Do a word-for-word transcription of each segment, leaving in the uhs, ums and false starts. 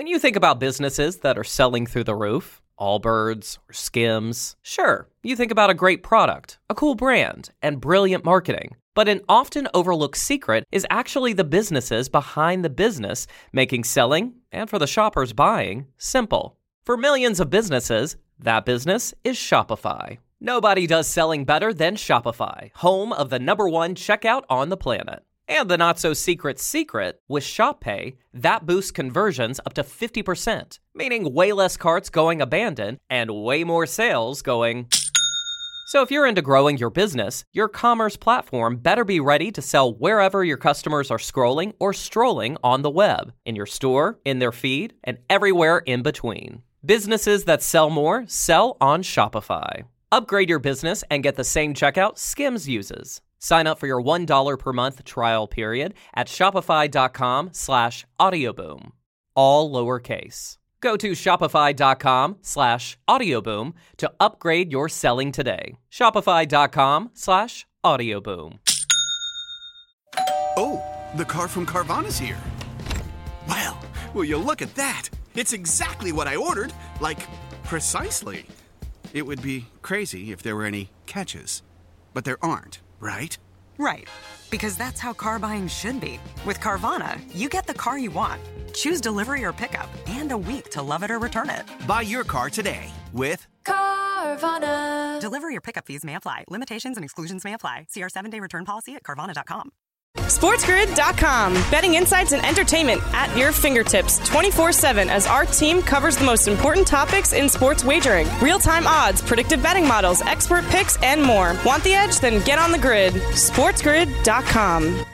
When you think about businesses that are selling through the roof, Allbirds or Skims, sure, you think about a great product, a cool brand, and brilliant marketing. But an often overlooked secret is actually the businesses behind the business, making selling, and for the shoppers buying, simple. For millions of businesses, that business is Shopify. Nobody does selling better than Shopify, home of the number one checkout on the planet. And the not-so-secret secret, with Shop Pay, that boosts conversions up to fifty percent, meaning way less carts going abandoned and way more sales going... So if you're into growing your business, your commerce platform better be ready to sell wherever your customers are scrolling or strolling on the web, in your store, in their feed, and everywhere in between. Businesses that sell more sell on Shopify. Upgrade your business and get the same checkout Skims uses. Sign up for your one dollar per month trial period at shopify.com slash audioboom. All lowercase. Go to shopify.com slash audioboom to upgrade your selling today. Shopify.com slash audioboom. Oh, the car from Carvana's here. Wow, will you look at that? It's exactly what I ordered. Like, precisely. It would be crazy if there were any catches. But there aren't. Right? Right. Because that's how car buying should be. With Carvana, you get the car you want. Choose delivery or pickup and a week to love it or return it. Buy your car today with Carvana. Delivery or pickup fees may apply. Limitations and exclusions may apply. See our seven-day return policy at Carvana dot com. SportsGrid dot com. Betting insights and entertainment at your fingertips twenty-four seven as our team covers the most important topics in sports wagering. Real-time odds, predictive betting models, expert picks, and more. Want the edge? Then get on the grid. SportsGrid dot com.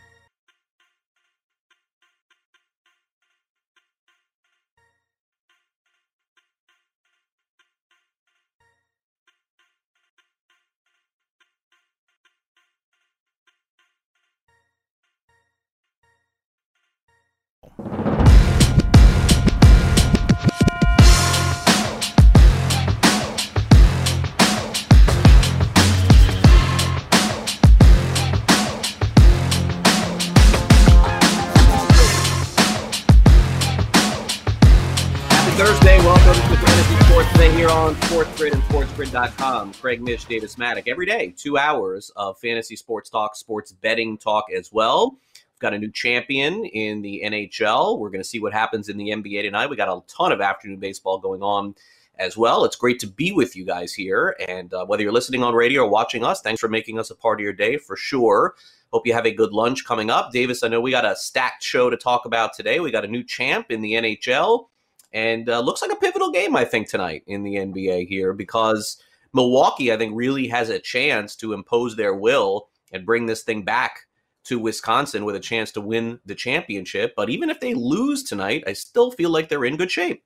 Thursday, welcome to Fantasy Sports Today here on SportsGrid and SportsGrid dot com. Craig Mish, Davis Maddock. Every day, two hours of fantasy sports talk, sports betting talk as well. We've got a new champion in the N H L. We're going to see what happens in the N B A tonight. We got a ton of afternoon baseball going on as well. It's great to be with you guys here. And uh, whether you're listening on radio or watching us, thanks for making us a part of your day for sure. Hope you have a good lunch coming up. Davis, I know we got a stacked show to talk about today. We got a new champ in the N H L. And uh, looks like a pivotal game, I think, tonight in the N B A here because Milwaukee, I think, really has a chance to impose their will and bring this thing back to Wisconsin with a chance to win the championship. But even if they lose tonight, I still feel like they're in good shape.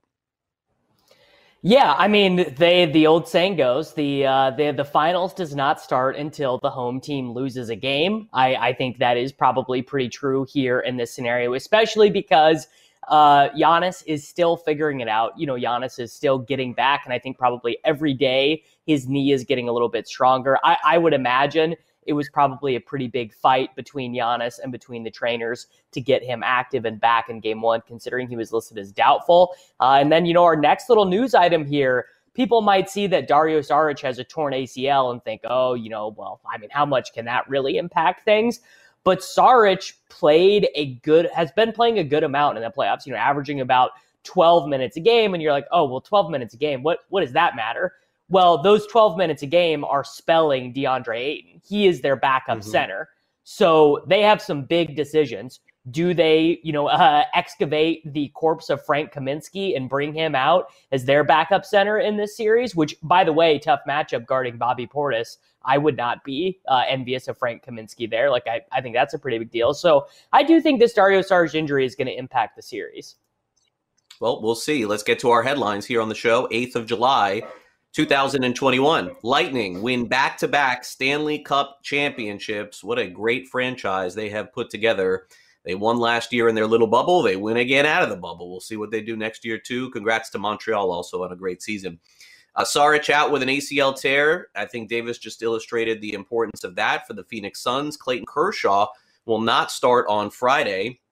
Yeah, I mean, they the old saying goes, the uh, the the finals does not start until the home team loses a game. I, I think that is probably pretty true here in this scenario, especially because Uh, Giannis is still figuring it out. You know, Giannis is still getting back, and I think probably every day his knee is getting a little bit stronger. I, I would imagine it was probably a pretty big fight between Giannis and between the trainers to get him active and back in game one, considering he was listed as doubtful. Uh, and then, you know, our next little news item here, people might see that Dario Saric has a torn A C L and think, oh, you know, well, I mean, how much can that really impact things? But Saric played a good, has been playing a good amount in the playoffs, you know, averaging about twelve minutes a game. And you're like, oh, well, twelve minutes a game. What, what does that matter? Well, those twelve minutes a game are spelling DeAndre Ayton. He is their backup mm-hmm. center. So they have some big decisions. Do they, you know, uh, excavate the corpse of Frank Kaminsky and bring him out as their backup center in this series? Which, by the way, tough matchup guarding Bobby Portis. I would not be uh, envious of Frank Kaminsky there. Like, I, I think that's a pretty big deal. So I do think this Dario Saric injury is going to impact the series. Well, we'll see. Let's get to our headlines here on the show. eighth of July, two thousand twenty-one. Lightning win back-to-back Stanley Cup championships. What a great franchise they have put together. They won last year in their little bubble. They win again out of the bubble. We'll see what they do next year, too. Congrats to Montreal also on a great season. Uh, Saric out with an A C L tear. I think Davis just illustrated the importance of that for the Phoenix Suns. Clayton Kershaw will not start on Friday.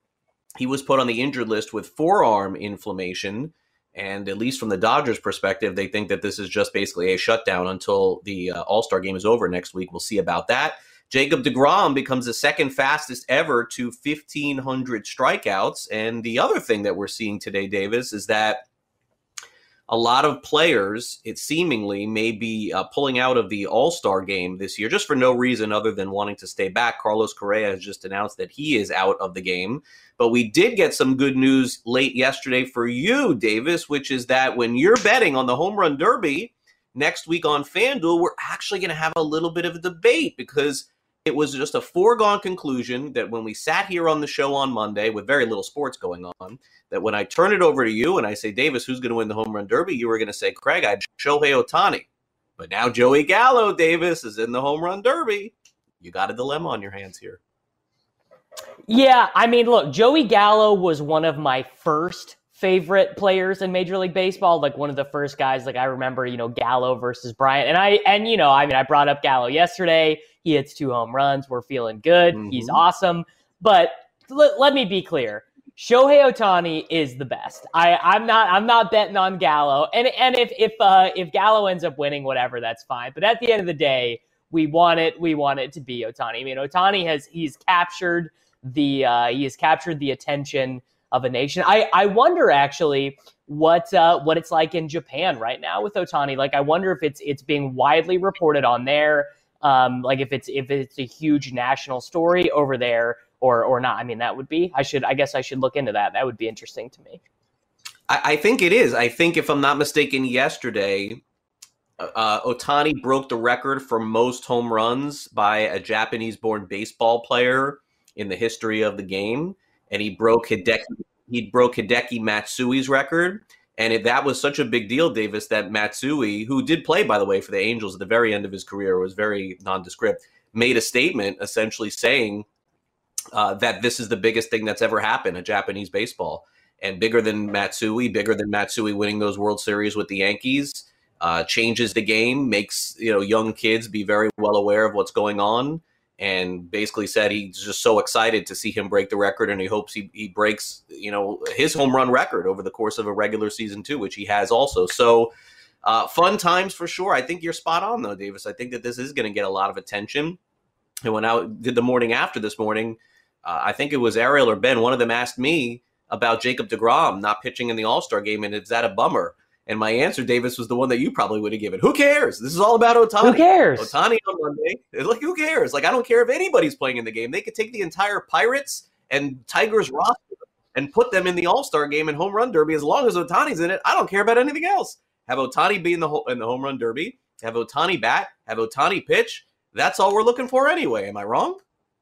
he was put on the injured list with forearm inflammation. And at least from the Dodgers' perspective, they think that this is just basically a shutdown until the uh, All-Star game is over next week. We'll see about that. Jacob deGrom becomes the second fastest ever to fifteen hundred strikeouts. And the other thing that we're seeing today, Davis, is that a lot of players, it seemingly, may be uh, pulling out of the All-Star game this year just for no reason other than wanting to stay back. Carlos Correa has just announced that he is out of the game. But we did get some good news late yesterday for you, Davis, which is that when you're betting on the Home Run Derby next week on FanDuel, we're actually going to have a little bit of a debate because it was just a foregone conclusion that when we sat here on the show on Monday with very little sports going on, that when I turn it over to you and I say, Davis, who's going to win the Home Run Derby? You were going to say, Craig, I'd Shohei Ohtani. But now Joey Gallo, Davis, is in the Home Run Derby. You got a dilemma on your hands here. Yeah, I mean, look, Joey Gallo was one of my first favorite players in Major League Baseball, like one of the first guys, like I remember, you know, Gallo versus Bryant. And I, and you know, I mean, I brought up Gallo yesterday. He hits two home runs. We're feeling good. Mm-hmm. He's awesome. But l- let me be clear. Shohei Ohtani is the best. I, I'm not. I'm not betting on Gallo. And and if if uh, if Gallo ends up winning, whatever, that's fine. But at the end of the day, we want it. We want it to be Ohtani. I mean, Ohtani has he's captured the uh, he has captured the attention of a nation. I I wonder actually what uh, what it's like in Japan right now with Ohtani. Like, I wonder if it's it's being widely reported on there. Um, like if it's if it's a huge national story over there. Or or not. I mean, that would be, I should, I guess I should look into that. That would be interesting to me. I, I think it is. I think if I'm not mistaken, yesterday, uh, Ohtani broke the record for most home runs by a Japanese-born baseball player in the history of the game. And he broke Hideki, he broke Hideki Matsui's record. And it, that was such a big deal, Davis, that Matsui, who did play, by the way, for the Angels at the very end of his career, was very nondescript, made a statement essentially saying, Uh, that this is the biggest thing that's ever happened in Japanese baseball, and bigger than Matsui, bigger than Matsui winning those World Series with the Yankees, uh, changes the game, makes, you know, young kids be very well aware of what's going on, and basically said he's just so excited to see him break the record, and he hopes he, he breaks, you know, his home run record over the course of a regular season too, which he has also. So uh, fun times for sure. I think you're spot on though, Davis. I think that this is going to get a lot of attention. And when I did the morning after this morning, Uh, I think it was Ariel or Ben. One of them asked me about Jacob deGrom not pitching in the All-Star game, and is that a bummer? And my answer, Davis, was the one that you probably would have given. Who cares? This is all about Ohtani. Who cares? Ohtani on Monday. Like, who cares? Like, I don't care if anybody's playing in the game. They could take the entire Pirates and Tigers roster and put them in the All-Star game and Home Run Derby. As long as Ohtani's in it, I don't care about anything else. Have Ohtani be in the, ho- in the Home Run Derby. Have Ohtani bat. Have Ohtani pitch. That's all we're looking for anyway. Am I wrong?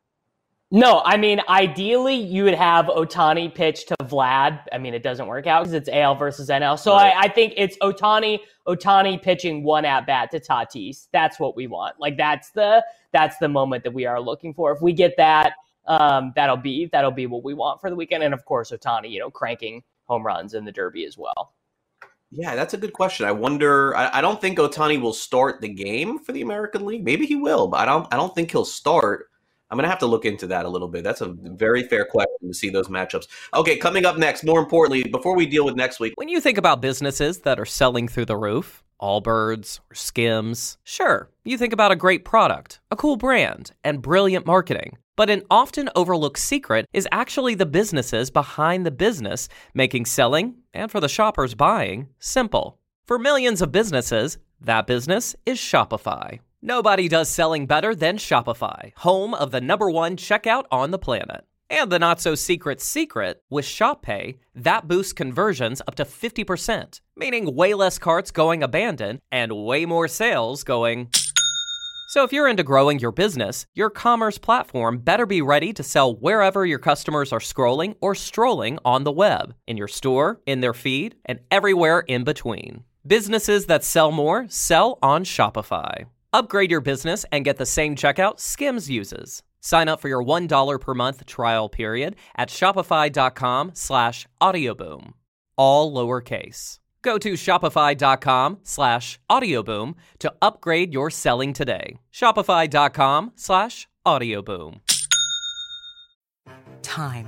No, I mean, ideally, you would have Ohtani pitch to Vlad. I mean, it doesn't work out because it's A L versus N L. So right. I, I think it's Ohtani, Ohtani pitching one at bat to Tatis. That's what we want. Like that's the that's the moment that we are looking for. If we get that, um, that'll be that'll be what we want for the weekend. And of course, Ohtani, you know, cranking home runs in the Derby as well. Yeah, that's a good question. I wonder. I, I don't think Ohtani will start the game for the American League. Maybe he will, but I don't. I don't think he'll start. I'm going to have to look into that a little bit. That's a very fair question to see those matchups. Okay, coming up next, more importantly, before we deal with next week. When you think about businesses that are selling through the roof, Allbirds or Skims, sure, you think about a great product, a cool brand, and brilliant marketing. But an often overlooked secret is actually the businesses behind the business, making selling, and for the shoppers buying, simple. For millions of businesses, that business is Shopify. Nobody does selling better than Shopify, home of the number one checkout on the planet. And the not-so-secret secret, with Shop Pay, that boosts conversions up to fifty percent, meaning way less carts going abandoned and way more sales going... So if you're into growing your business, your commerce platform better be ready to sell wherever your customers are scrolling or strolling on the web, in your store, in their feed, and everywhere in between. Businesses that sell more sell on Shopify. Upgrade your business and get the same checkout Skims uses. Sign up for your one dollar per month trial period at shopify.com slash audioboom. All lowercase. Go to shopify.com slash audioboom to upgrade your selling today. Shopify.com slash audioboom. Time.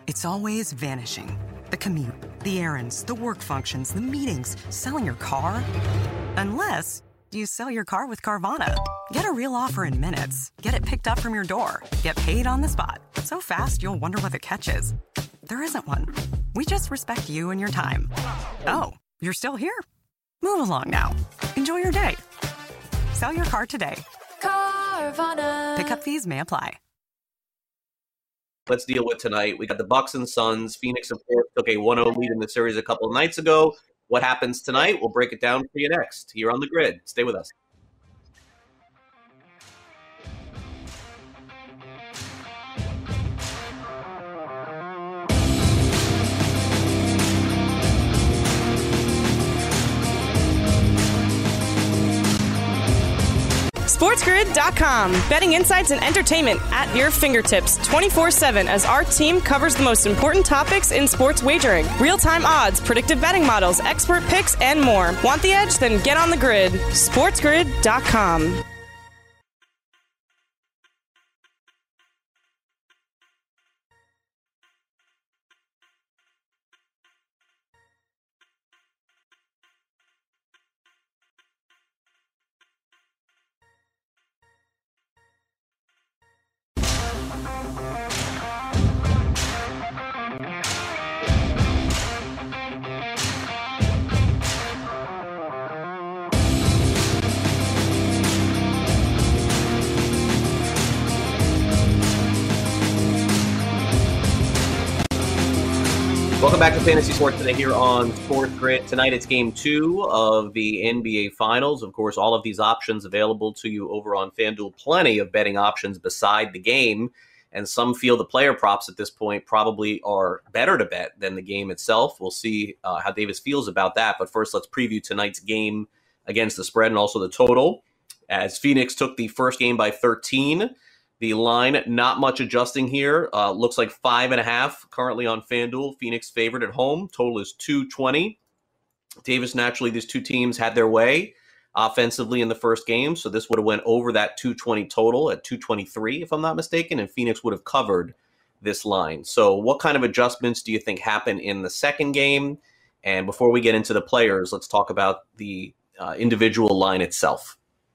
It's always vanishing. The commute, the errands, the work functions, the meetings, selling your car. Unless you sell your car with Carvana. Get a real offer in minutes. Get it picked up from your door. Get paid on the spot. So fast, you'll wonder what the catch is. There isn't one. We just respect you and your time. Oh, you're still here? Move along now. Enjoy your day. Sell your car today. Carvana. Pickup fees may apply. Let's deal with tonight. We got the Bucks and Suns. Phoenix, of course, took a one oh lead in the series a couple of nights ago. What happens tonight? We'll break it down for you next here on The Grid. Stay with us. SportsGrid dot com. Betting insights and entertainment at your fingertips twenty-four seven as our team covers the most important topics in sports wagering. Real-time odds, predictive betting models, expert picks, and more. Want the edge? Then get on the grid. SportsGrid dot com. Welcome back to Fantasy Sports Today here on Sports Grid. Tonight it's game two of the N B A Finals. Of course, all of these options available to you over on FanDuel. Plenty of betting options beside the game. And some feel the player props at this point probably are better to bet than the game itself. We'll see uh, how Davis feels about that. But first, let's preview tonight's game against the spread and also the total. As Phoenix took the first game by thirteen. The line, not much adjusting here. Uh, looks like five and a half currently on FanDuel. Phoenix favored at home. Total is two twenty. Davis, naturally, these two teams had their way offensively in the first game, so this would have went over that two twenty total at two twenty-three, if I'm not mistaken, and Phoenix would have covered this line. So what kind of adjustments do you think happen in the second game? And before we get into the players, let's talk about the uh, individual line itself.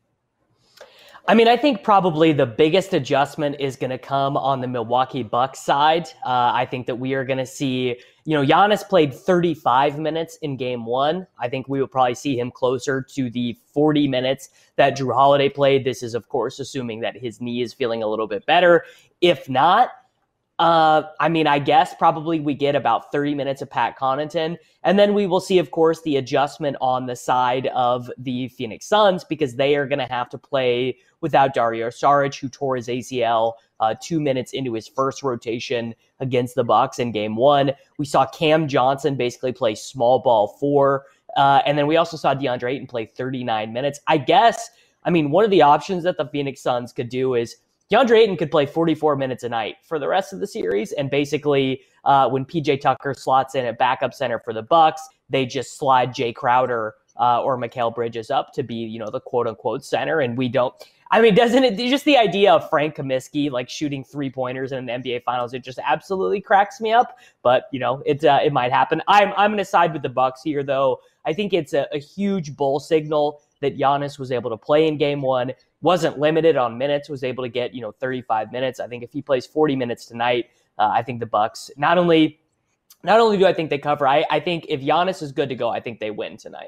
I mean, I think probably the biggest adjustment is going to come on the Milwaukee Bucks side. Uh, I think that we are going to see, you know, Giannis played thirty-five minutes in game one. I think we will probably see him closer to the forty minutes that Jrue Holiday played. This is, of course, assuming that his knee is feeling a little bit better. If not, uh, I mean, I guess probably we get about thirty minutes of Pat Connaughton. And then we will see, of course, the adjustment on the side of the Phoenix Suns because they are going to have to play without Dario Saric, who tore his A C L uh, two minutes into his first rotation against the Bucks in game one. We saw Cam Johnson basically play small ball four. Uh, and then we also saw DeAndre Ayton play thirty-nine minutes. I guess, I mean, one of the options that the Phoenix Suns could do is DeAndre Ayton could play forty-four minutes a night for the rest of the series. And basically, uh, when P J Tucker slots in at backup center for the Bucks, they just slide Jay Crowder uh, or Mikal Bridges up to be, you know, the quote unquote center. And we don't, I mean, doesn't it, just the idea of Frank Kaminsky, like shooting three pointers in the N B A Finals, it just absolutely cracks me up. But, you know, it, uh, it might happen. I'm, I'm going to side with the Bucks here, though. I think it's a, a huge bull signal that Giannis was able to play in game one, wasn't limited on minutes, was able to get, you know, thirty-five minutes. I think if he plays forty minutes tonight, uh, I think the Bucks, not only, not only do I think they cover, I, I think if Giannis is good to go, I think they win tonight.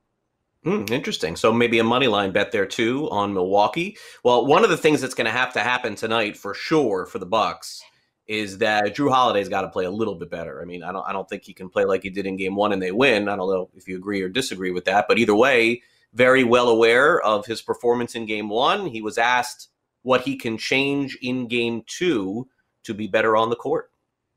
Mm, interesting. So maybe a money line bet there too on Milwaukee. Well, one of the things that's going to have to happen tonight for sure for the Bucks is that Jrue Holiday's got to play a little bit better. I mean, I don't, I don't think he can play like he did in game one and they win. I don't know if you agree or disagree with that, but either way, very well aware of his performance in game one. He was asked what he can change in game two to be better on the court.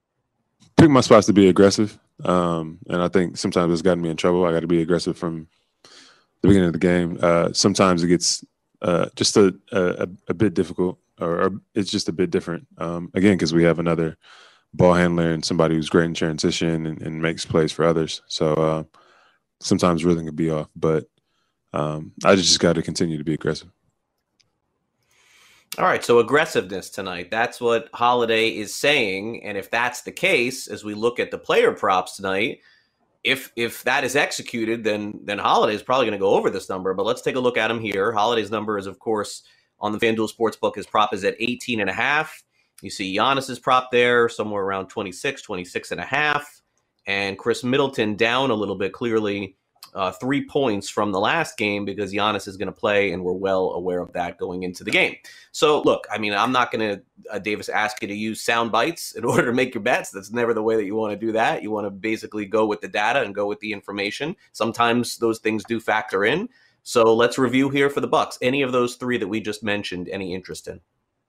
Pick my spots to be aggressive. Um, and I think sometimes it's gotten me in trouble. I got to be aggressive from the beginning of the game. Uh, sometimes it gets uh, just a, a, a bit difficult, or, or it's just a bit different. Um, again, because we have another ball handler and somebody who's great in transition and, and makes plays for others. So uh, sometimes rhythm can be off, but um, I just got to continue to be aggressive. All right, so aggressiveness tonight. That's what Holiday is saying. And if that's the case, as we look at the player props tonight, if if that is executed, then then Holiday is probably going to go over this number. But let's take a look at him here. Holiday's number is, of course, on the FanDuel Sportsbook. His prop is at eighteen and a half. You see Giannis's prop there, somewhere around twenty-six, twenty-six and a half. And Chris Middleton down a little bit, clearly uh, three points from the last game because Giannis is going to play, and we're well aware of that going into the game. So, look, I mean, I'm not going to, uh, Davis, ask you to use sound bites in order to make your bets. That's never the way that you want to do that. You want to basically go with the data and go with the information. Sometimes those things do factor in. So let's review here for the Bucks. Any of those three that we just mentioned, any interest in?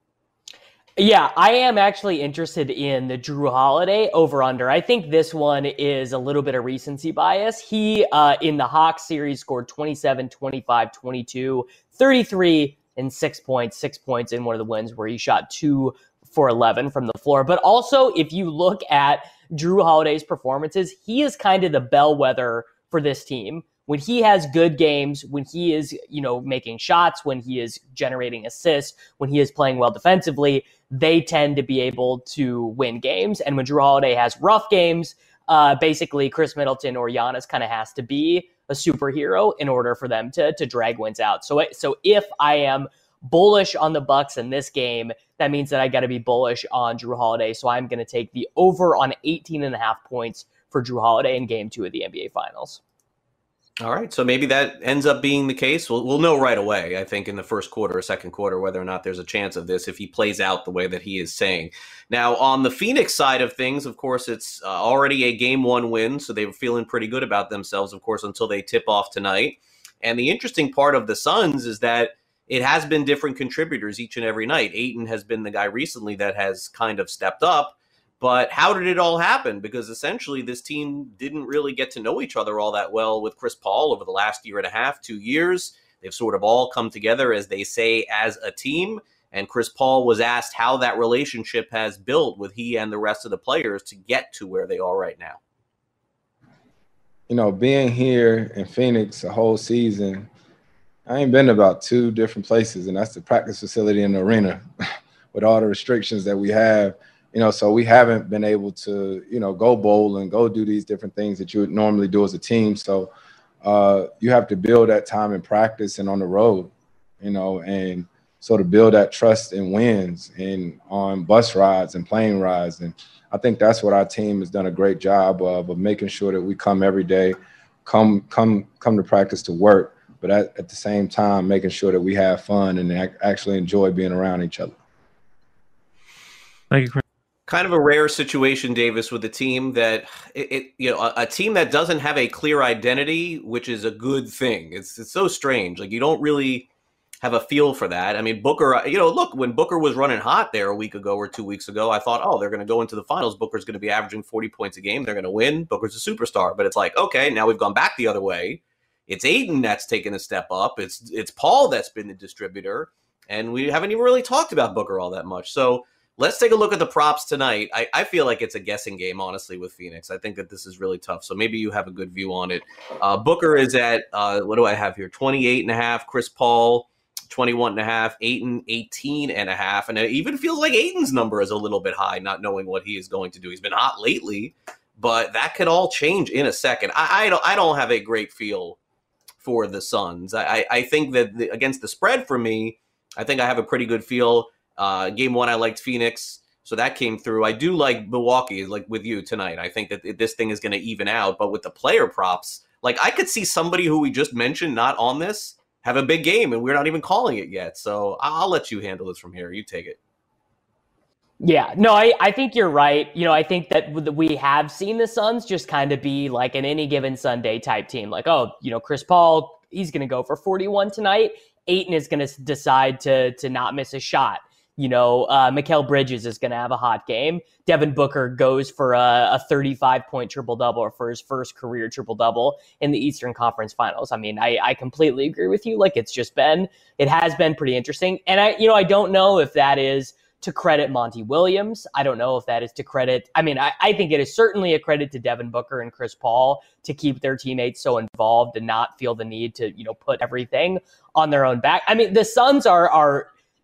Yeah, I am actually interested in the Jrue Holiday over-under. I think this one is a little bit of recency bias. He, uh, in the Hawks series, scored twenty-seven, twenty-five, twenty-two, thirty-three, and six points. Six points in one of the wins where he shot two for eleven from the floor. But also, if you look at Jrue Holiday's performances, he is kind of the bellwether for this team. When he has good games, when he is, you know, making shots, when he is generating assists, when he is playing well defensively, they tend to be able to win games. And when Jrue Holiday has rough games, uh, basically Chris Middleton or Giannis kind of has to be a superhero in order for them to, to drag wins out. So, so if I am bullish on the Bucks in this game, that means that I got to be bullish on Jrue Holiday. So I'm going to take the over on eighteen and a half points for Jrue Holiday in game two of the N B A Finals. All right, so maybe that ends up being the case. We'll, we'll know right away, I think, in the first quarter or second quarter, whether or not there's a chance of this if he plays out the way that he is saying. Now, on the Phoenix side of things, of course, it's uh, already a game one win, so they were feeling pretty good about themselves, of course, until they tip off tonight. And the interesting part of the Suns is that it has been different contributors each and every night. Ayton has been the guy recently that has kind of stepped up. But how did it all happen? Because essentially this team didn't really get to know each other all that well with Chris Paul over the last year and a half, two years. They've sort of all come together, as they say, as a team. And Chris Paul was asked how that relationship has built with he and the rest of the players to get to where they are right now. You know, being here in Phoenix a whole season, I ain't been to about two different places, and that's the practice facility and the arena with all the restrictions that we have. You know, so we haven't been able to, you know, go bowl and go do these different things that you would normally do as a team. So uh, you have to build that time in practice and on the road, you know, and sort of build that trust in wins and on bus rides and plane rides. And I think that's what our team has done a great job of, of making sure that we come every day, come come come to practice to work, but at, at the same time, making sure that we have fun and actually enjoy being around each other. Thank you, Chris. Kind of a rare situation, Davis, with a team that it, it you know, a, a team that doesn't have a clear identity, which is a good thing. It's it's so strange. Like, you don't really have a feel for that. I mean, Booker, you know, look, when Booker was running hot there a week ago or two weeks ago, I thought, oh, they're going to go into the finals. Booker's going to be averaging forty points a game. They're going to win. Booker's a superstar. But it's like, okay, now we've gone back the other way. It's Ayton that's taken a step up. It's it's Paul that's been the distributor. And we haven't even really talked about Booker all that much. So let's take a look at the props tonight. I, I feel like it's a guessing game, honestly, with Phoenix. I think that this is really tough. So maybe you have a good view on it. Uh, Booker is at, uh, what do I have here? twenty-eight and a half. Chris Paul, twenty-one and a half. Ayton, eighteen and a half. And it even feels like Ayton's number is a little bit high, not knowing what he is going to do. He's been hot lately, but that could all change in a second. I, I, don't, I don't have a great feel for the Suns. I, I think that the, against the spread for me, I think I have a pretty good feel. Uh, game one, I liked Phoenix, so that came through. I do like Milwaukee, like with you tonight. I think that this thing is going to even out, but with the player props, like I could see somebody who we just mentioned not on this have a big game, and we're not even calling it yet. So I'll let you handle this from here. You take it. Yeah, no, I, I think you're right. You know, I think that we have seen the Suns just kind of be like an any given Sunday type team. Like, oh, you know, Chris Paul, he's going to go for forty-one tonight. Ayton is going to decide to to not miss a shot. You know, uh, Mikal Bridges is going to have a hot game. Devin Booker goes for a, a thirty-five point triple-double or for his first career triple-double in the Eastern Conference Finals. I mean, I, I completely agree with you. Like, it's just been, it has been pretty interesting. And I, you know, I don't know if that is to credit Monty Williams. I don't know if that is to credit, I mean, I, I think it is certainly a credit to Devin Booker and Chris Paul to keep their teammates so involved and not feel the need to, you know, put everything on their own back. I mean, the Suns are, are,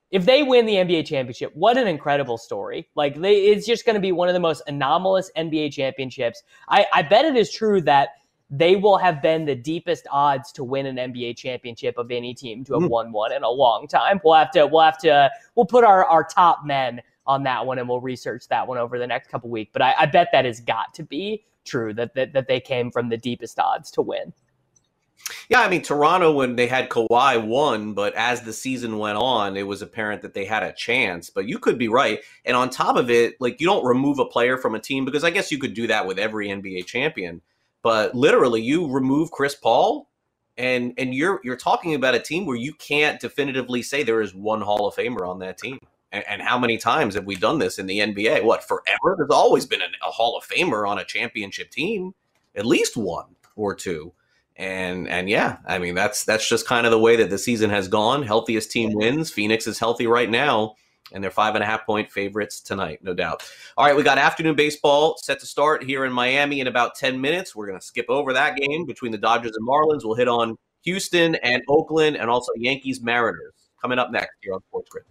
If they win the N B A championship, what an incredible story. Like, they, it's just going to be one of the most anomalous N B A championships. I, I bet it is true that they will have been the deepest odds to win an N B A championship of any team to have mm. won one in a long time. We'll have to, we'll have to, we'll put our, our top men on that one and we'll research that one over the next couple weeks. But I, I bet that has got to be true, that, that, that they came from the deepest odds to win. Yeah, I mean, Toronto, when they had Kawhi, won, but as the season went on, it was apparent that they had a chance. But you could be right. And on top of it, like, you don't remove a player from a team, because I guess you could do that with every N B A champion. But literally, you remove Chris Paul, and and you're you're talking about a team where you can't definitively say there is one Hall of Famer on that team. And, and how many times have we done this in the N B A? What, forever? There's always been a, a Hall of Famer on a championship team, at least one or two. And and yeah, I mean, that's that's just kind of the way that the season has gone. Healthiest team wins. Phoenix is healthy right now, and they're five and a half point favorites tonight, no doubt. All right, we got afternoon baseball set to start here in Miami in about ten minutes. We're going to skip over that game between the Dodgers and Marlins. We'll hit on Houston and Oakland, and also Yankees Mariners coming up next here on Sports Grid.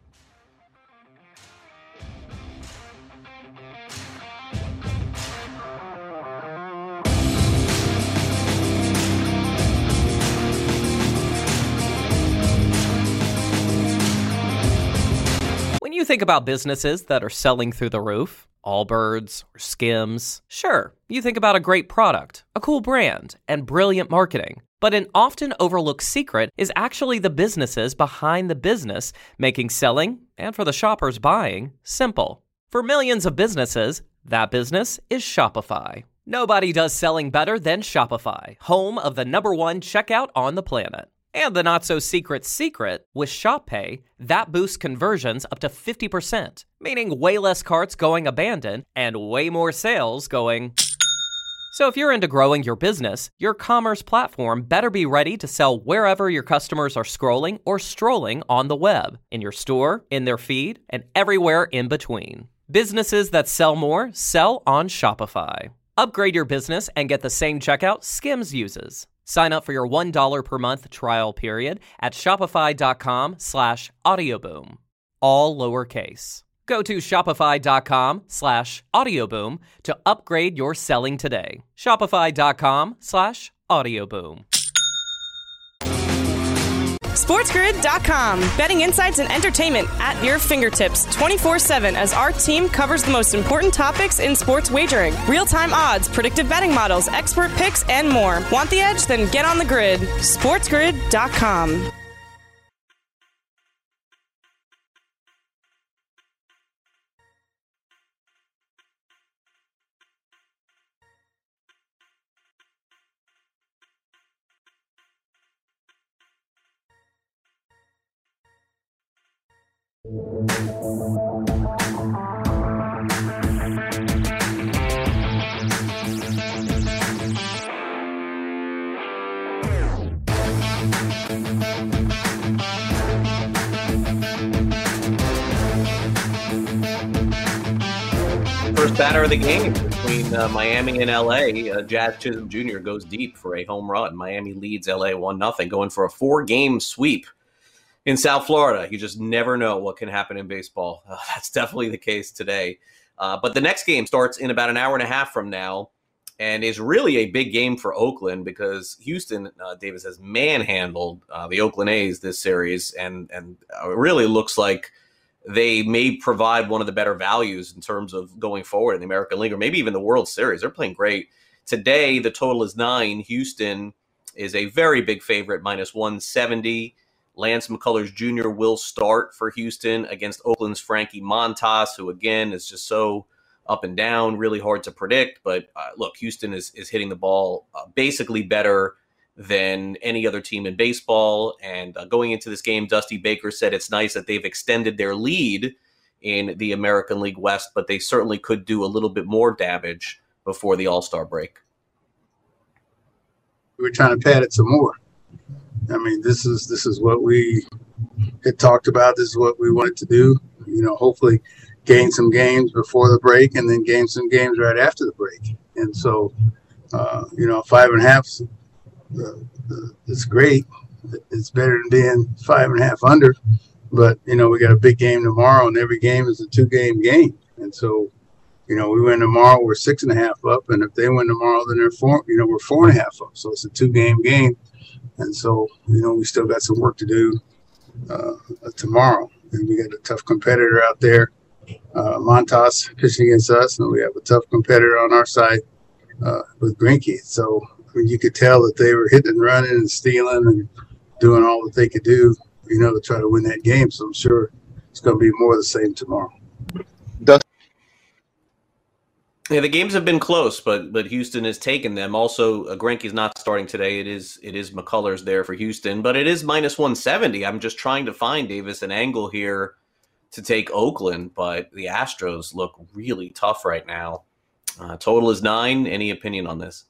When you think about businesses that are selling through the roof, Allbirds or Skims, sure, you think about a great product, a cool brand, and brilliant marketing. But an often overlooked secret is actually the businesses behind the business, making selling, and for the shoppers buying, simple. For millions of businesses, that business is Shopify. Nobody does selling better than Shopify, home of the number one checkout on the planet. And the not-so-secret secret, with Shop Pay, that boosts conversions up to fifty percent, meaning way less carts going abandoned and way more sales going... So if you're into growing your business, your commerce platform better be ready to sell wherever your customers are scrolling or strolling on the web, in your store, in their feed, and everywhere in between. Businesses that sell more sell on Shopify. Upgrade your business and get the same checkout Skims uses. Sign up for your one dollar per month trial period at shopify.com slash audioboom. All lowercase. Go to shopify.com slash audioboom to upgrade your selling today. Shopify.com slash audioboom. SportsGrid dot com. Betting insights and entertainment at your fingertips twenty-four seven as our team covers the most important topics in sports wagering. Real-time odds, predictive betting models, expert picks, and more. Want the edge? Then get on the grid. SportsGrid dot com. First batter of the game between uh, Miami and L A. Uh, Jazz Chisholm Junior goes deep for a home run. Miami leads L A one nothing, going for a four-game sweep in South Florida. You just never know what can happen in baseball. Uh, that's definitely the case today. Uh, but the next game starts in about an hour and a half from now and is really a big game for Oakland because Houston, uh, Davis, has manhandled uh, the Oakland A's this series, and, and it really looks like they may provide one of the better values in terms of going forward in the American League or maybe even the World Series. They're playing great. Today, the total is nine. Houston is a very big favorite, minus one seventy. Lance McCullers Junior will start for Houston against Oakland's Frankie Montas, who, again, is just so up and down, really hard to predict. But, uh, look, Houston is, is hitting the ball uh, basically better than any other team in baseball. And uh, going into this game, Dusty Baker said it's nice that they've extended their lead in the American League West, but they certainly could do a little bit more damage before the All-Star break. We were trying to pad it some more. I mean, this is this is what we had talked about. This is what we wanted to do. You know, hopefully gain some games before the break and then gain some games right after the break. And so, uh, you know, five and a half Uh, uh, it's great. It's better than being five and a half under. But, you know, we got a big game tomorrow, and every game is a two-game game. And so, you know, we win tomorrow, we're six and a half up. And if they win tomorrow, then they're four, you know, we're four and a half up. So it's a two-game game. And so, you know, we still got some work to do uh, tomorrow. And we got a tough competitor out there, uh, Montas, pitching against us. And we have a tough competitor on our side uh, with Greinke. So, I mean, you could tell that they were hitting and running and stealing and doing all that they could do, you know, to try to win that game. So I'm sure it's going to be more of the same tomorrow. Yeah, the games have been close, but but Houston has taken them. Also, uh, Greinke's not starting today. It is it is McCullers there for Houston, but it is minus one seventy. I'm just trying to find, Davis, an angle here to take Oakland, but the Astros look really tough right now. Uh, total is nine. Any opinion on this?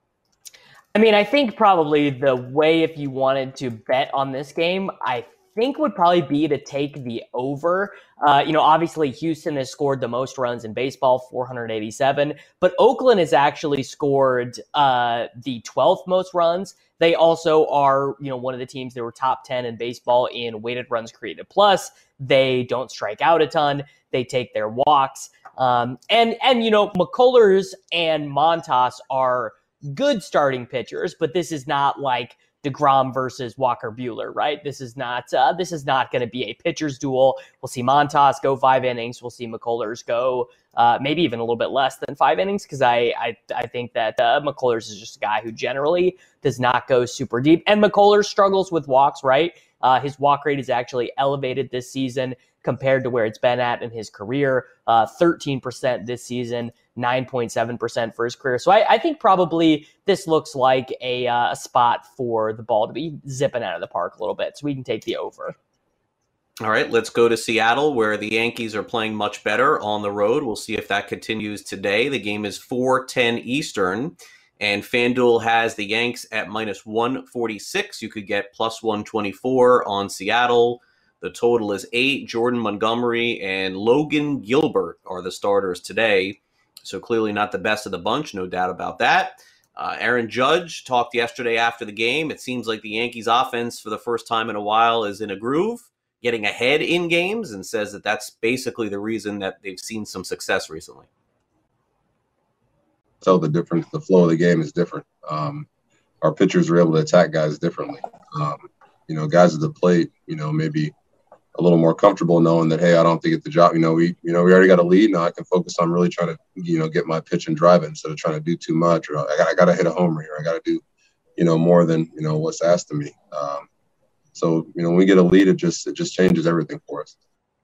I mean, I think probably the way, if you wanted to bet on this game, I think would probably be to take the over. Uh, you know, obviously Houston has scored the most runs in baseball, four hundred eighty-seven, but Oakland has actually scored uh, the twelfth most runs. They also are, you know, one of the teams that were top ten in baseball in weighted runs created plus. They don't strike out a ton. They take their walks. Um, and, and, you know, McCullers and Montas are good starting pitchers, but this is not like DeGrom versus Walker Buehler, right? This is not uh, this is not going to be a pitcher's duel. We'll see Montas go five innings. We'll see McCullers go uh, maybe even a little bit less than five innings because I, I I think that uh, McCullers is just a guy who generally does not go super deep. And McCullers struggles with walks, right? Uh, his walk rate is actually elevated this season compared to where it's been at in his career. Uh, thirteen percent this season, nine point seven percent for his career. So I, I think probably this looks like a, uh, a spot for the ball to be zipping out of the park a little bit. So we can take the over. All right, let's go to Seattle, where the Yankees are playing much better on the road. We'll see if that continues today. The game is four ten Eastern, and FanDuel has the Yanks at minus one forty-six. You could get plus one twenty-four on Seattle. The total is eight. Jordan Montgomery and Logan Gilbert are the starters today. So clearly not the best of the bunch, no doubt about that. Uh, Aaron Judge talked yesterday after the game. It seems like the Yankees offense for the first time in a while is in a groove, getting ahead in games, and says that that's basically the reason that they've seen some success recently. So the difference, the flow of the game is different. Um, our pitchers are able to attack guys differently. Um, you know, guys at the plate, you know, maybe a little more comfortable knowing that, hey, I don't have to get the job. You know, we, you know, we already got a lead. Now I can focus on really trying to, you know, get my pitch and drive it instead of trying to do too much. Or I got, I got to hit a homer here. I got to do, you know, more than, you know, what's asked of me. Um, so, you know, when we get a lead, it just, it just changes everything for us.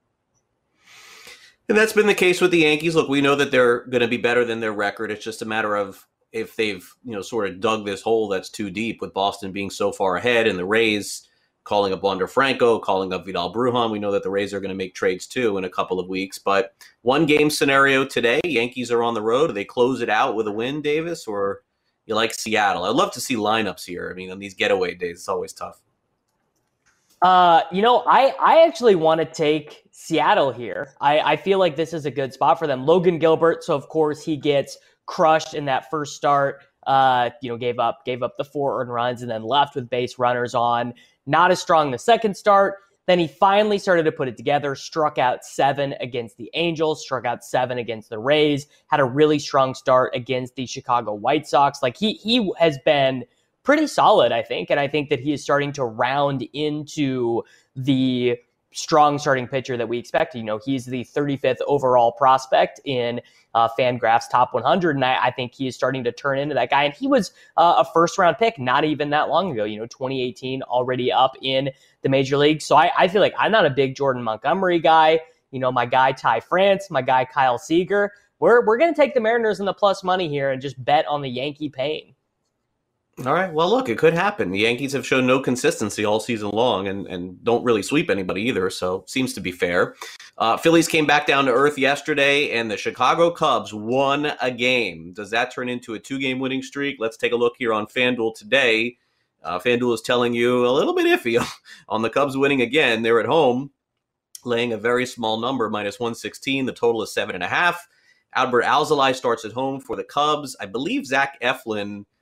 And that's been the case with the Yankees. Look, we know that they're going to be better than their record. It's just a matter of if they've, you know, sort of dug this hole that's too deep with Boston being so far ahead and the Rays calling up Wander Franco, calling up Vidal Brujan. We know that the Rays are going to make trades too in a couple of weeks. But one game scenario today, Yankees are on the road. Do they close it out with a win, Davis, or you like Seattle? I'd love to see lineups here. I mean, on these getaway days, it's always tough. Uh, you know, I, I actually want to take Seattle here. I, I feel like this is a good spot for them. Logan Gilbert, so of course he gets crushed in that first start. Uh, you know, gave up gave up the four earned runs and then left with base runners on. Not as strong the second start. Then he finally started to put it together, struck out seven against the Angels, struck out seven against the Rays, had a really strong start against the Chicago White Sox. Like he he has been pretty solid, I think. And I think that he is starting to round into the strong starting pitcher that we expect. You know, he's the thirty-fifth overall prospect in uh, FanGraphs top one hundred. And I, I think he is starting to turn into that guy. And he was uh, a first round pick not even that long ago, you know, twenty eighteen, already up in the major league. So I, I feel like I'm not a big Jordan Montgomery guy. You know, my guy, Ty France, my guy, Kyle Seager, we're, we're going to take the Mariners in the plus money here and just bet on the Yankee pain. All right. Well, look, it could happen. The Yankees have shown no consistency all season long and, and don't really sweep anybody either, so seems to be fair. Uh, Phillies came back down to earth yesterday, and the Chicago Cubs won a game. Does that turn into a two-game winning streak? Let's take a look here on FanDuel today. Uh, FanDuel is telling you a little bit iffy on the Cubs winning again. They're at home, laying a very small number, minus one sixteen. The total is seven and a half. Albert Alzolay starts at home for the Cubs. I believe Zach Eflin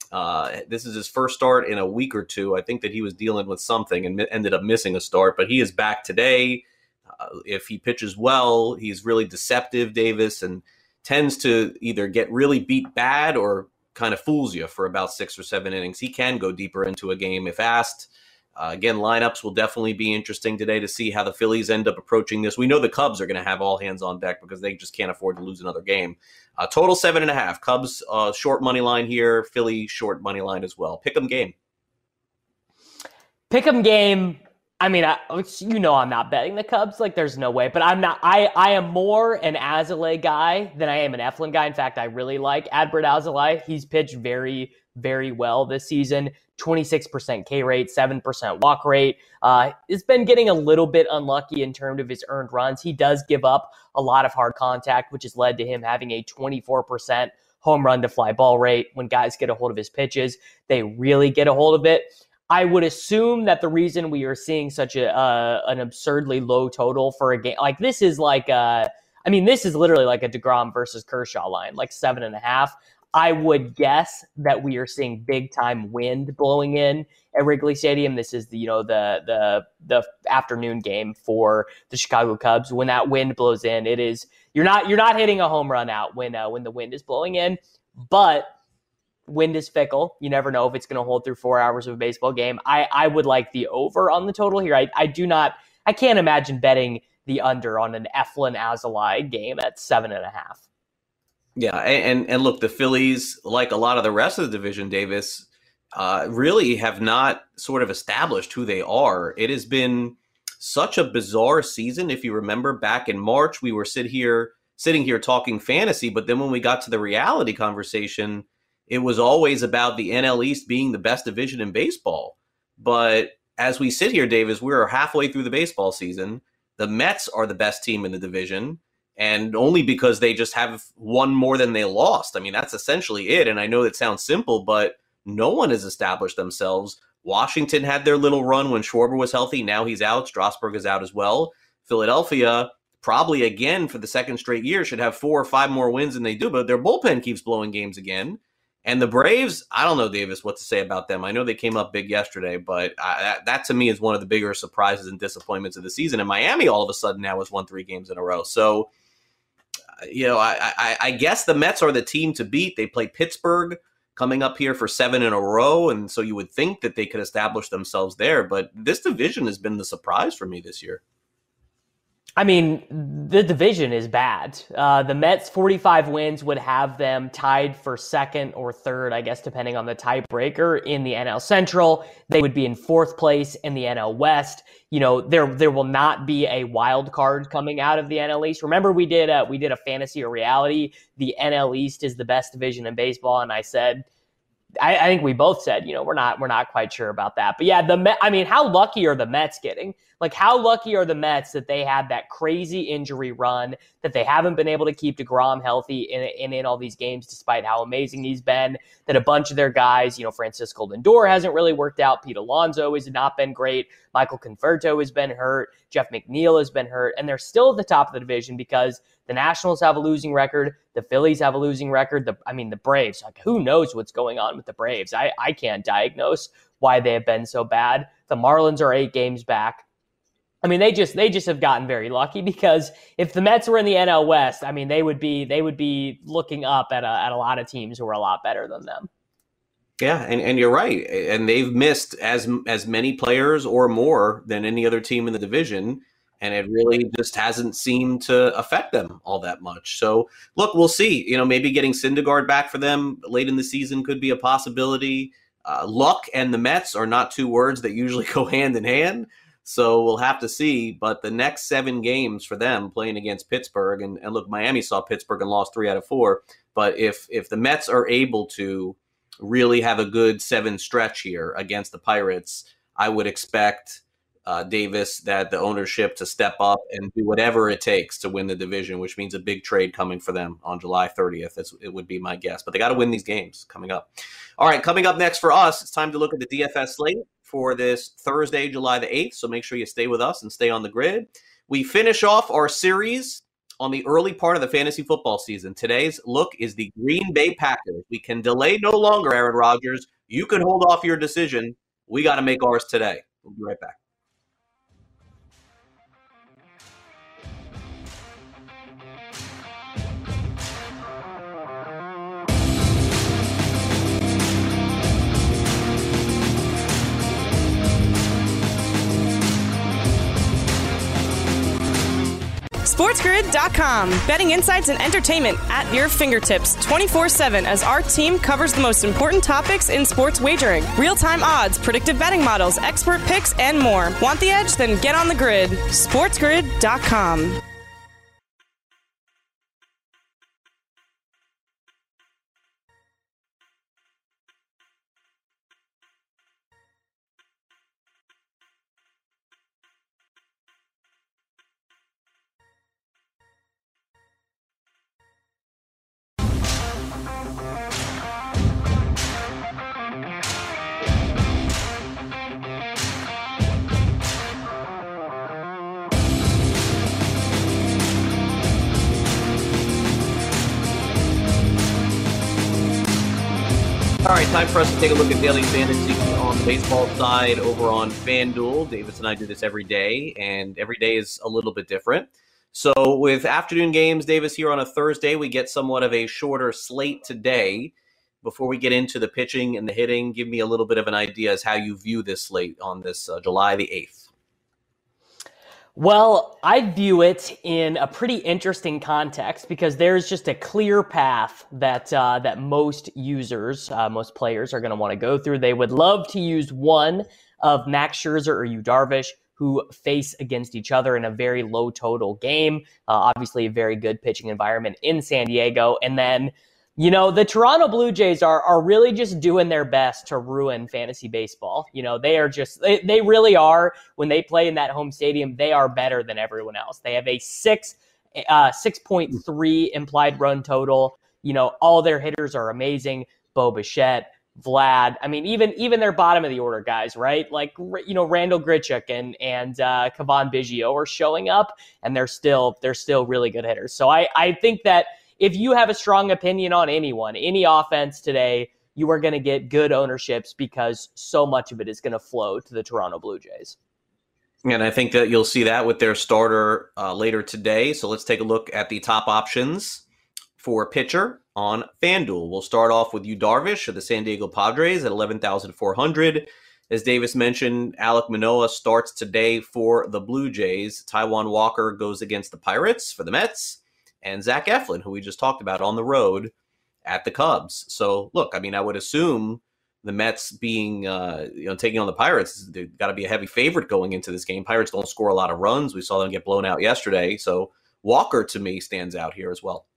Uh, this is his first start in a week or two. I think that he was dealing with something and mi- ended up missing a start, but he is back today. Uh, if he pitches well, he's really deceptive, Davis, and tends to either get really beat bad or kind of fools you for about six or seven innings. He can go deeper into a game if asked. Uh, again, lineups will definitely be interesting today to see how the Phillies end up approaching this. We know the Cubs are going to have all hands on deck because they just can't afford to lose another game. Uh, total seven and a half. Cubs uh, short money line here. Philly short money line as well. Pick 'em game. Pick 'em game. I mean, I, you know, I'm not betting the Cubs. Like, there's no way. But I'm not. I I am more an Alzolay guy than I am an Eflin guy. In fact, I really like Adbert Alzolay. He's pitched very, very well this season. twenty-six percent K rate, seven percent walk rate. Uh, it's been getting a little bit unlucky in terms of his earned runs. He does give up a lot of hard contact, which has led to him having a twenty-four percent home run to fly ball rate. When guys get a hold of his pitches, they really get a hold of it. I would assume that the reason we are seeing such a uh, an absurdly low total for a game like this is like, a, I mean, this is literally like a DeGrom versus Kershaw line, like seven and a half. I would guess that we are seeing big time wind blowing in at Wrigley Stadium. This is the, you know, the the the afternoon game for the Chicago Cubs. When that wind blows in, it is you're not you're not hitting a home run out when uh, when the wind is blowing in, but wind is fickle. You never know if it's going to hold through four hours of a baseball game. I, I would like the over on the total here. I, I do not, I can't imagine betting the under on an Eflin Alzolay game at seven and a half. Yeah, and and look, the Phillies, like a lot of the rest of the division, Davis, uh, really have not sort of established who they are. It has been such a bizarre season. If you remember, back in March, we were sit here sitting here talking fantasy, but then when we got to the reality conversation, it was always about the N L East being the best division in baseball. But as we sit here, Davis, we're halfway through the baseball season. The Mets are the best team in the division. And only because they just have won more than they lost. I mean, that's essentially it. And I know it sounds simple, but no one has established themselves. Washington had their little run when Schwarber was healthy. Now he's out. Strasburg is out as well. Philadelphia, probably again for the second straight year, should have four or five more wins than they do. But their bullpen keeps blowing games again. And the Braves, I don't know, Davis, what to say about them. I know they came up big yesterday, but uh, that, that to me is one of the bigger surprises and disappointments of the season. And Miami all of a sudden now has won three games in a row. So, you know, I, I, I guess the Mets are the team to beat. They play Pittsburgh coming up here for seven in a row, and so you would think that they could establish themselves there. But this division has been the surprise for me this year. I mean, the division is bad. Uh, the Mets' forty-five wins would have them tied for second or third, I guess, depending on the tiebreaker in the N L Central. They would be in fourth place in the N L West. You know, there there will not be a wild card coming out of the N L East. Remember, we did a, we did a fantasy or reality. The N L East is the best division in baseball, and I said, I, I think we both said, you know, we're not we're not quite sure about that. But yeah, the Met, I mean, how lucky are the Mets getting? Like, how lucky are the Mets that they had that crazy injury run, that they haven't been able to keep DeGrom healthy in, in, in all these games, despite how amazing he's been, that a bunch of their guys, you know, Francisco Lindor hasn't really worked out. Pete Alonso has not been great. Michael Conforto has been hurt. Jeff McNeil has been hurt. And they're still at the top of the division because the Nationals have a losing record. The Phillies have a losing record. The, I mean, the Braves, like, who knows what's going on with the Braves? I, I can't diagnose why they have been so bad. The Marlins are eight games back. I mean, they just they just have gotten very lucky because if the Mets were in the N L West, I mean, they would be they would be looking up at a at a lot of teams who are a lot better than them. Yeah, and, and you're right. And they've missed as as many players or more than any other team in the division. And it really just hasn't seemed to affect them all that much. So, look, we'll see. You know, maybe getting Syndergaard back for them late in the season could be a possibility. Uh, luck and the Mets are not two words that usually go hand in hand. So we'll have to see. But the next seven games for them playing against Pittsburgh, and, and look, Miami saw Pittsburgh and lost three out of four. But if if the Mets are able to really have a good seven stretch here against the Pirates, I would expect uh, Davis, that the ownership to step up and do whatever it takes to win the division, which means a big trade coming for them on July thirtieth. That's, it would be my guess. But they got to win these games coming up. All right, coming up next for us, it's time to look at the D F S slate for this Thursday, July the eighth. So make sure you stay with us and stay on the grid. We finish off our series on the early part of the fantasy football season. Today's look is the Green Bay Packers. We can delay no longer, Aaron Rodgers. You can hold off your decision. We got to make ours today. We'll be right back. SportsGrid dot com. Betting insights and entertainment at your fingertips twenty-four seven as our team covers the most important topics in sports wagering. Real-time odds, predictive betting models, expert picks, and more. Want the edge? Then get on the grid. SportsGrid dot com. All right, time for us to take a look at daily fantasy on the baseball side over on FanDuel. Davis and I do this every day, and every day is a little bit different. So with afternoon games, Davis, here on a Thursday, we get somewhat of a shorter slate today. Before we get into the pitching and the hitting, give me a little bit of an idea as how you view this slate on this uh, July the eighth. Well, I view it in a pretty interesting context because there's just a clear path that uh, that most users, uh, most players are going to want to go through. They would love to use one of Max Scherzer or Yu Darvish, who face against each other in a very low total game. Uh, obviously, a very good pitching environment in San Diego. And then, you know, the Toronto Blue Jays are are really just doing their best to ruin fantasy baseball. You know, they are just, they, they really are. When they play in that home stadium, they are better than everyone else. They have a six, uh, six point three implied run total. You know, all their hitters are amazing. Bo Bichette, Vlad. I mean, even even their bottom of the order guys, right? Like, you know, Randall Grichuk and and uh, Cavan Biggio are showing up, and they're still they're still really good hitters. So I I think that if you have a strong opinion on anyone, any offense today, you are going to get good ownerships because so much of it is going to flow to the Toronto Blue Jays. And I think that you'll see that with their starter uh, later today. So let's take a look at the top options for pitcher on FanDuel. We'll start off with Yu Darvish of the San Diego Padres at eleven thousand four hundred. As Davis mentioned, Alek Manoah starts today for the Blue Jays. Taijuan Walker goes against the Pirates for the Mets. And Zach Eflin, who we just talked about, on the road at the Cubs. So, look, I mean, I would assume the Mets being, uh, you know, taking on the Pirates, they've got to be a heavy favorite going into this game. Pirates don't score a lot of runs. We saw them get blown out yesterday. So Walker, to me, stands out here as well.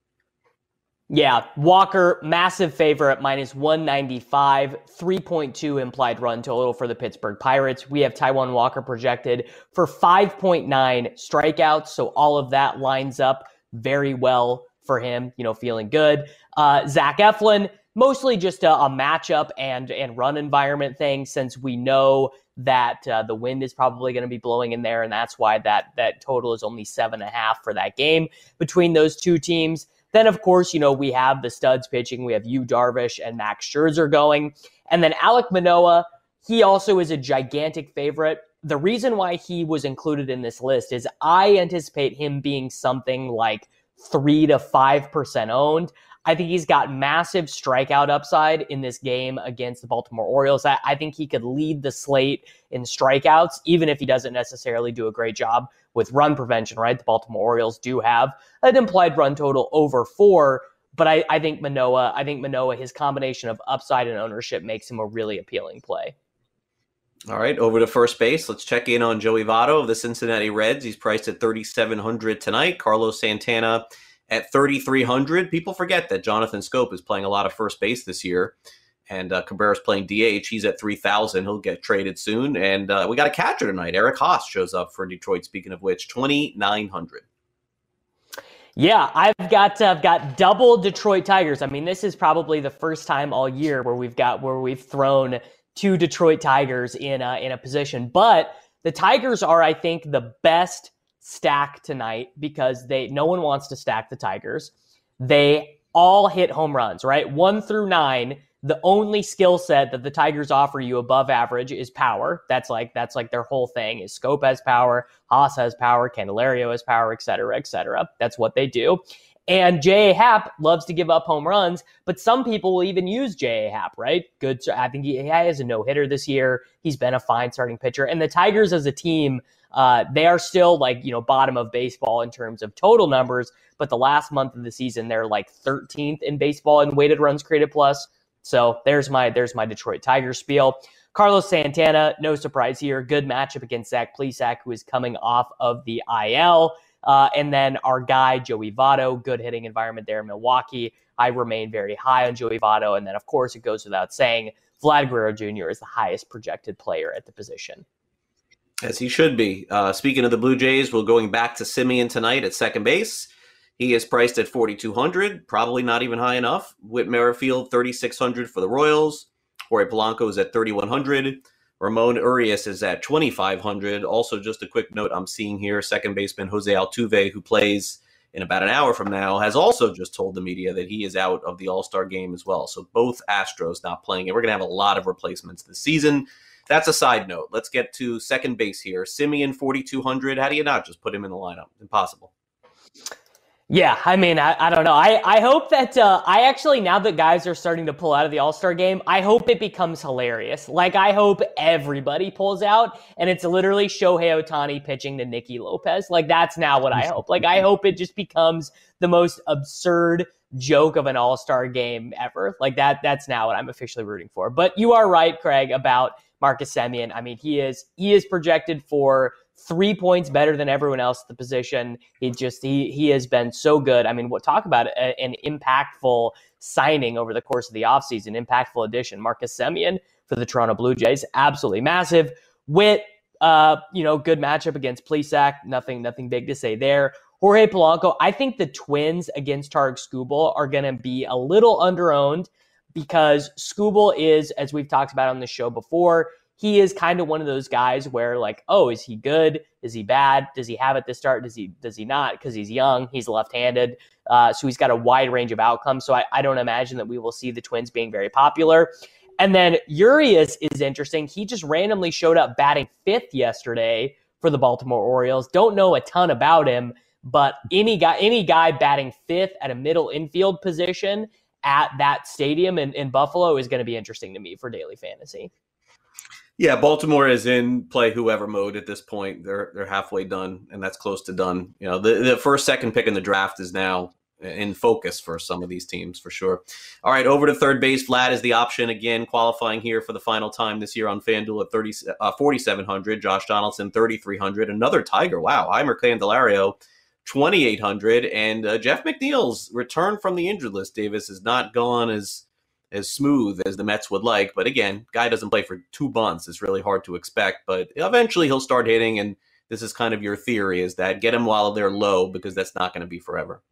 Yeah, Walker, massive favorite, minus one ninety-five, three point two implied run total for the Pittsburgh Pirates. We have Taijuan Walker projected for five point nine strikeouts. So all of that lines up very well for him, you know, feeling good. Uh, Zach Eflin, mostly just a, a matchup and, and run environment thing, since we know that uh, the wind is probably going to be blowing in there, and that's why that that total is only seven and a half for that game between those two teams. Then, of course, you know, we have the studs pitching. We have Yu Darvish and Max Scherzer going. And then Alek Manoah, he also is a gigantic favorite. The reason why he was included in this list is I anticipate him being something like three to five percent owned. I think he's got massive strikeout upside in this game against the Baltimore Orioles. I, I think he could lead the slate in strikeouts, even if he doesn't necessarily do a great job with run prevention, right? The Baltimore Orioles do have an implied run total over four, but I, I think Manoah, I think Manoah, his combination of upside and ownership makes him a really appealing play. All right, over to first base. Let's check in on Joey Votto of the Cincinnati Reds. He's priced at thirty-seven hundred tonight. Carlos Santana at thirty-three hundred. People forget that Jonathan Scope is playing a lot of first base this year, and uh, Cabrera's playing D H. He's at three thousand. He'll get traded soon. And uh, we got a catcher tonight. Eric Haas shows up for Detroit, speaking of which, twenty-nine hundred. Yeah, I've got uh, I've got double Detroit Tigers. I mean, this is probably the first time all year where we've got where we've thrown two Detroit Tigers in a, in a position. But the Tigers are, I think, the best stack tonight because they no one wants to stack the Tigers. They all hit home runs, right? One through nine. The only skill set that the Tigers offer you above average is power. That's like that's like their whole thing. Is Scope has power, Haas has power, Candelario has power, et cetera, et cetera. That's what they do. And J A. Happ loves to give up home runs, but some people will even use J A. Happ, right? Good. I think he, he has a no-hitter this year. He's been a fine starting pitcher. And the Tigers as a team, uh, they are still like, you know, bottom of baseball in terms of total numbers, but the last month of the season, they're like thirteenth in baseball in weighted runs created plus. So there's my there's my Detroit Tigers spiel. Carlos Santana, no surprise here. Good matchup against Zach Plesac, who is coming off of the I L. Uh, and then our guy, Joey Votto, good hitting environment there in Milwaukee. I remain very high on Joey Votto. And then, of course, it goes without saying, Vlad Guerrero Junior is the highest projected player at the position. As he should be. Uh, speaking of the Blue Jays, we're going back to Simeon tonight at second base. He is priced at forty-two hundred, probably not even high enough. Whit Merrifield, thirty-six hundred for the Royals. Jorge Polanco is at thirty-one hundred. Ramon Urias is at twenty-five hundred. Also, just a quick note I'm seeing here, second baseman Jose Altuve, who plays in about an hour from now, has also just told the media that he is out of the All-Star game as well. So both Astros not playing, and we're going to have a lot of replacements this season. That's a side note. Let's get to second base here. Simeon, forty-two hundred. How do you not just put him in the lineup? Impossible. Yeah, I mean, I, I don't know. I, I hope that uh, I actually, now that guys are starting to pull out of the All-Star game, I hope it becomes hilarious. Like, I hope everybody pulls out and it's literally Shohei Ohtani pitching to Nicky Lopez. Like, that's now what I hope. Like, I hope it just becomes the most absurd joke of an All-Star game ever. Like, that. that's now what I'm officially rooting for. But you are right, Craig, about Marcus Semien. I mean, he is he is projected for three points better than everyone else at the position. He just he he has been so good. I mean, what talk about a, an impactful signing over the course of the offseason, impactful addition. Marcus Semien for the Toronto Blue Jays, absolutely massive. Whit, uh, you know, good matchup against Plesac. Nothing, nothing big to say there. Jorge Polanco, I think the Twins against Tarek Skubal are going to be a little underowned because Skubal is, as we've talked about on the show before, he is kind of one of those guys where like, oh, is he good? Is he bad? Does he have it to start? Does he does he not? Because he's young, he's left-handed. Uh, so he's got a wide range of outcomes. So I, I don't imagine that we will see the Twins being very popular. And then Urias is interesting. He just randomly showed up batting fifth yesterday for the Baltimore Orioles. Don't know a ton about him, but any guy, any guy batting fifth at a middle infield position at that stadium in, in Buffalo is going to be interesting to me for daily fantasy. Yeah, Baltimore is in play whoever mode at this point. They're they're halfway done, and that's close to done. You know, the, the first, second pick in the draft is now in focus for some of these teams for sure. All right, over to third base. Vlad is the option again, qualifying here for the final time this year on FanDuel at thirty, uh, forty-seven hundred. Josh Donaldson, thirty-three hundred. Another Tiger. Wow, Heimer Candelario, twenty-eight hundred. And uh, Jeff McNeil's return from the injured list, Davis, has not gone as as smooth as the Mets would like. But again, guy doesn't play for two months. It's really hard to expect. But eventually he'll start hitting, and this is kind of your theory, is that get him while they're low because that's not going to be forever.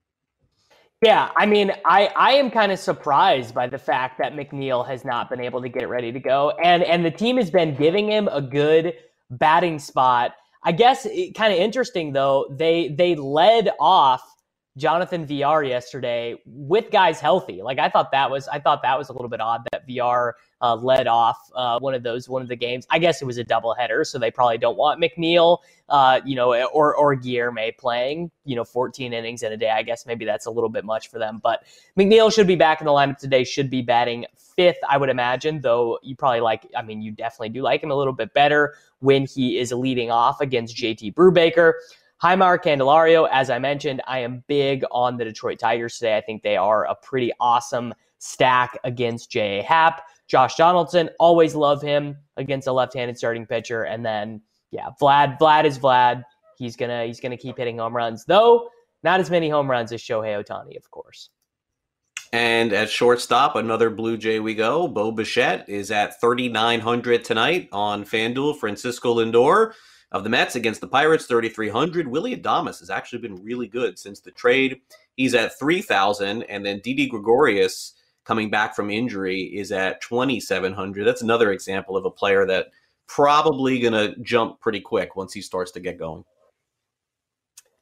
Yeah, I mean, I, I am kind of surprised by the fact that McNeil has not been able to get ready to go. And and the team has been giving him a good batting spot. I guess it, kind of interesting, though, they they led off Jonathan V R yesterday with guys healthy. Like I thought that was, I thought that was a little bit odd that V R uh, led off uh, one of those, one of the games. I guess it was a doubleheader, so they probably don't want McNeil, uh, you know, or or Guillerme playing, you know, fourteen innings in a day. I guess maybe that's a little bit much for them. But McNeil should be back in the lineup today. Should be batting fifth, I would imagine. Though you probably like, I mean, you definitely do like him a little bit better when he is leading off against J T Brubaker. Heimer Candelario, as I mentioned, I am big on the Detroit Tigers today. I think they are a pretty awesome stack against J A. Happ. Josh Donaldson, always love him against a left-handed starting pitcher. And then, yeah, Vlad, Vlad is Vlad. He's gonna he's gonna keep hitting home runs, though not as many home runs as Shohei Ohtani, of course. And at shortstop, another Blue Jay we go. Bo Bichette is at thirty-nine hundred tonight on FanDuel. Francisco Lindor of the Mets against the Pirates, thirty-three hundred. Willy Adames has actually been really good since the trade. He's at three thousand. And then Didi Gregorius, coming back from injury, is at twenty-seven hundred. That's another example of a player that probably going to jump pretty quick once he starts to get going.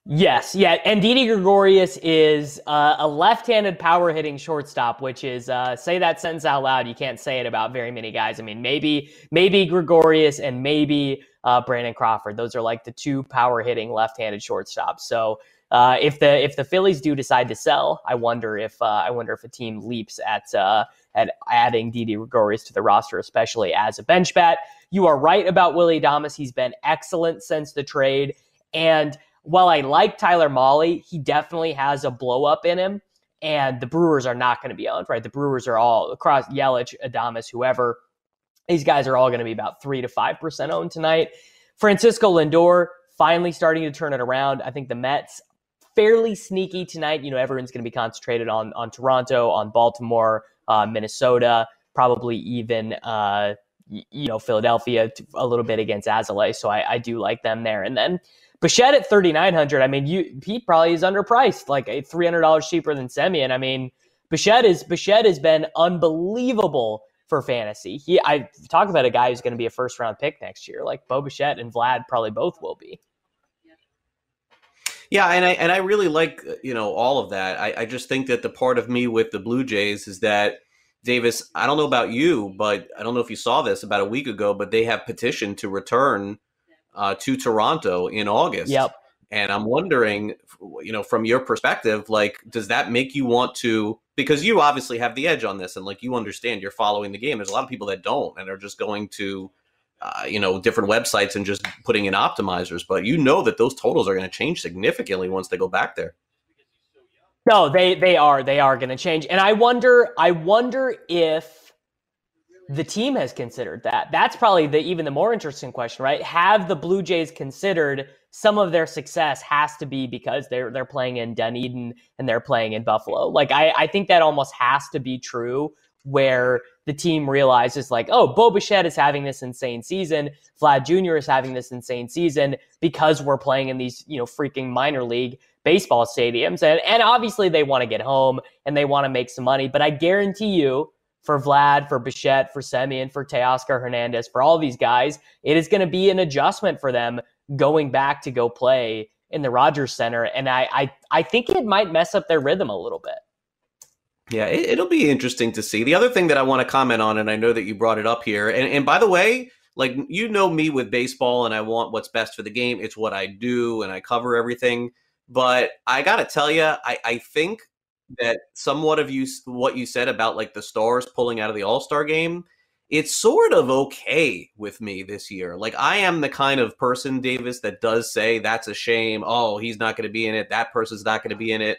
Yes, yeah, and Didi Gregorius is uh, a left-handed power-hitting shortstop, which is, uh, say that sentence out loud, you can't say it about very many guys. I mean, maybe maybe Gregorius and maybe uh, Brandon Crawford. Those are like the two power-hitting left-handed shortstops. So uh, if the if the Phillies do decide to sell, I wonder if uh, I wonder if a team leaps at uh, at adding Didi Gregorius to the roster, especially as a bench bat. You are right about Willy Adames. He's been excellent since the trade, and while I like Tyler Mahle, he definitely has a blow up in him, and the Brewers are not going to be owned, right? The Brewers are all across Yelich, Adames, whoever. These guys are all going to be about three to five percent owned tonight. Francisco Lindor finally starting to turn it around. I think the Mets fairly sneaky tonight. You know, everyone's going to be concentrated on on Toronto, on Baltimore, uh, Minnesota, probably even uh, you know Philadelphia a little bit against Azalea. So I, I do like them there, and then Bichette at thirty-nine hundred. I mean, you Pete probably is underpriced, like a three hundred dollars cheaper than Semien. I mean, Bichette is Bichette has been unbelievable for fantasy. He, I talk about a guy who's going to be a first round pick next year. Like Bo Bichette and Vlad probably both will be. Yeah, and I and I really like you know all of that. I, I just think that the part of me with the Blue Jays is that Davis. I don't know about you, but I don't know if you saw this about a week ago, but they have petitioned to return Uh, to Toronto in August. Yep. And I'm wondering, you know, from your perspective, like, does that make you want to, because you obviously have the edge on this and like, you understand you're following the game. There's a lot of people that don't and are just going to, uh, you know, different websites and just putting in optimizers, but you know that those totals are going to change significantly once they go back there. No, they, they are, they are going to change. And I wonder, I wonder if the team has considered that. That's probably the even the more interesting question, right? Have the Blue Jays considered some of their success has to be because they're they're playing in Dunedin and they're playing in Buffalo? Like I, I think that almost has to be true, where the team realizes like, oh, Bo Bichette is having this insane season, Vlad Junior is having this insane season because we're playing in these, you know, freaking minor league baseball stadiums. And and obviously they want to get home and they want to make some money, but I guarantee you, for Vlad, for Bichette, for Semien, for Teoscar Hernandez, for all these guys, it is going to be an adjustment for them going back to go play in the Rogers Center. And I I, I think it might mess up their rhythm a little bit. Yeah, it, it'll be interesting to see. The other thing that I want to comment on, and I know that you brought it up here, and, and by the way, like you know me with baseball and I want what's best for the game. It's what I do and I cover everything. But I got to tell you, I, I think that somewhat of you what you said about like the Stars pulling out of the All-Star game, it's sort of okay with me this year. Like I am the kind of person, Davis, that does say that's a shame. Oh, he's not going to be in it. That person's not going to be in it.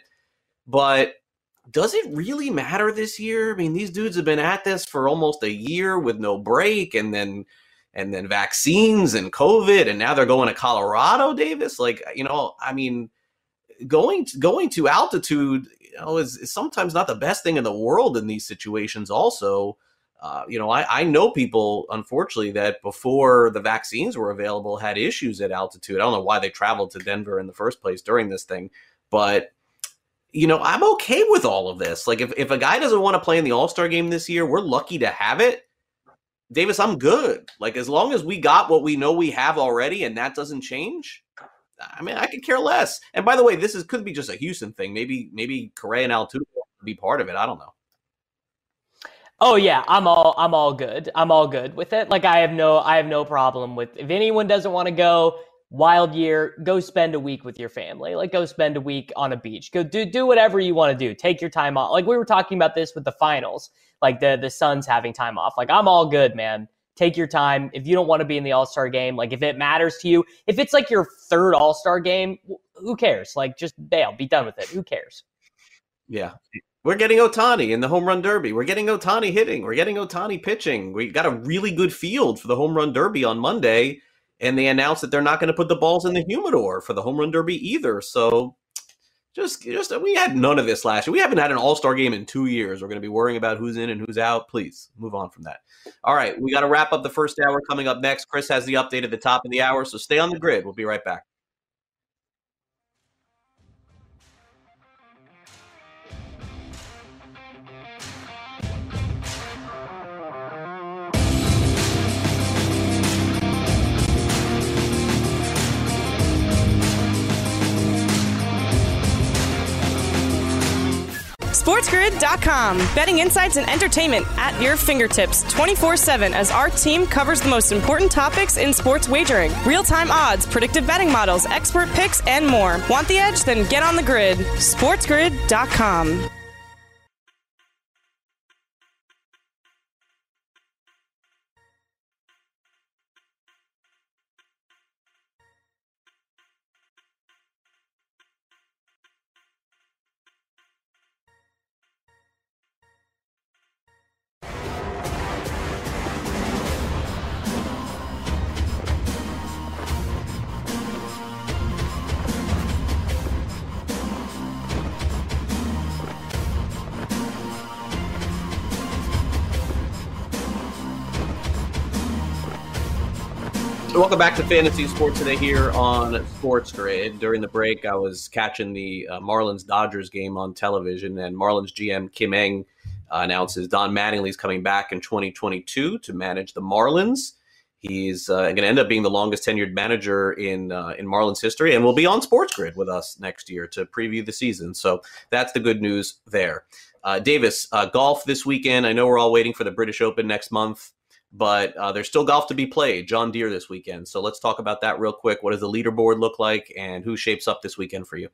But does it really matter this year? I mean, these dudes have been at this for almost a year with no break, and then and then vaccines and COVID, and now they're going to Colorado, Davis. Like, you know, I mean, going to, going to altitude, you know, is, is sometimes not the best thing in the world in these situations also. Uh, you know, I, I know people, unfortunately, that before the vaccines were available had issues at altitude. I don't know why they traveled to Denver in the first place during this thing. But, you know, I'm okay with all of this. Like, if, if a guy doesn't want to play in the All-Star game this year, we're lucky to have it. Davis, I'm good. Like, as long as we got what we know we have already and that doesn't change, I mean, I could care less. And by the way, this is could be just a Houston thing. Maybe maybe Correa and Altuve will be part of it. I don't know. Oh yeah, I'm all I'm all good. I'm all good with it. Like I have no I have no problem with if anyone doesn't want to go wild year, go spend a week with your family. Like go spend a week on a beach. Go do do whatever you want to do. Take your time off. Like we were talking about this with the finals. Like the the Suns having time off. Like I'm all good, man. Take your time. If you don't want to be in the All-Star game, like if it matters to you, if it's like your third All-Star game, who cares? Like just bail, be done with it. Who cares? Yeah. We're getting Ohtani in the home run derby. We're getting Ohtani hitting. We're getting Ohtani pitching. We got a really good field for the home run derby on Monday, and they announced that they're not going to put the balls in the humidor for the home run derby either. So just, just we had none of this last year. We haven't had an All-Star game in two years. We're going to be worrying about who's in and who's out. Please move on from that. All right, we got to wrap up the first hour. Coming up next, Chris has the update at the top of the hour, so stay on the grid. We'll be right back. SportsGrid dot com. Betting insights and entertainment at your fingertips twenty-four seven as our team covers the most important topics in sports wagering. Real-time odds, predictive betting models, expert picks, and more. Want the edge? Then get on the grid. SportsGrid dot com. Welcome back to Fantasy Sports Today here on Sports Grid. During the break, I was catching the uh, Marlins-Dodgers game on television, and Marlins G M Kim Ng uh, announces Don Mattingly's coming back in twenty twenty-two to manage the Marlins. He's uh, going to end up being the longest tenured manager in uh, in Marlins history, and will be on Sports Grid with us next year to preview the season. So that's the good news there. Uh, Davis, uh, golf this weekend. I know we're all waiting for the British Open next month, but uh, there's still golf to be played. John Deere this weekend. So let's talk about that real quick. What does the leaderboard look like, and who shapes up this weekend for you?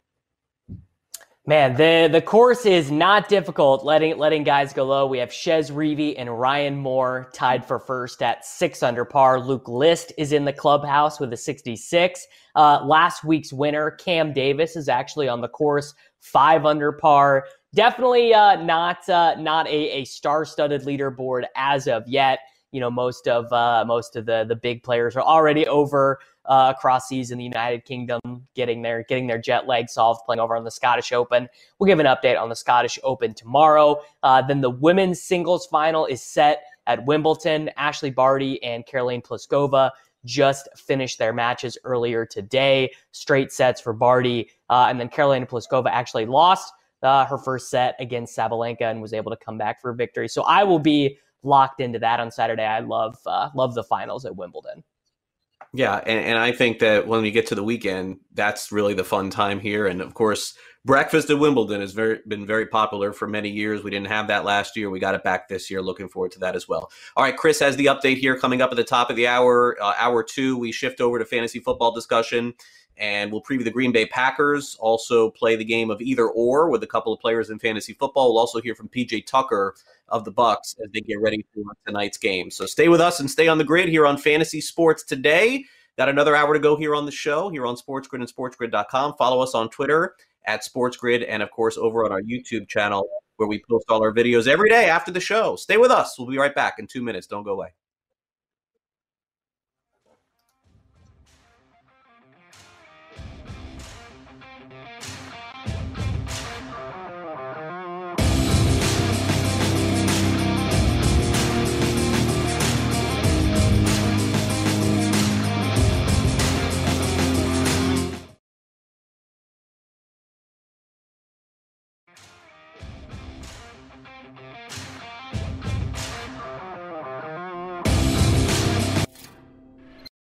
Man, the the course is not difficult, letting letting guys go low. We have Chez Reavie and Ryan Moore tied for first at six under par. Luke List is in the clubhouse with a sixty-six. Uh, last week's winner, Cam Davis, is actually on the course, five under par. Definitely uh, not uh, not a, a star-studded leaderboard as of yet. You know, most of uh, most of the the big players are already over uh, across seas in the United Kingdom, getting their getting their jet lag solved, playing over on the Scottish Open. We'll give an update on the Scottish Open tomorrow. Uh, then the women's singles final is set at Wimbledon. Ashley Barty and Caroline Pliskova just finished their matches earlier today. Straight sets for Barty, uh, and then Caroline Pliskova actually lost uh, her first set against Sabalenka and was able to come back for a victory. So I will be locked into that on Saturday. I love uh, love the finals at Wimbledon. Yeah, and, and I think that when we get to the weekend, that's really the fun time here. And of course, breakfast at Wimbledon has very been very popular for many years. We didn't have that last year. We got it back this year. Looking forward to that as well. All right, Chris has the update here coming up at the top of the hour. Uh, hour two, we shift over to fantasy football discussion, and we'll preview the Green Bay Packers, also play the game of either or with a couple of players in fantasy football. We'll also hear from P J Tucker of the Bucks as they get ready for tonight's game. So stay with us and stay on the grid here on Fantasy Sports Today. Got another hour to go here on the show, here on SportsGrid and SportsGrid dot com. Follow us on Twitter at SportsGrid, and of course over on our YouTube channel where we post all our videos every day after the show. Stay with us. We'll be right back in two minutes. Don't go away.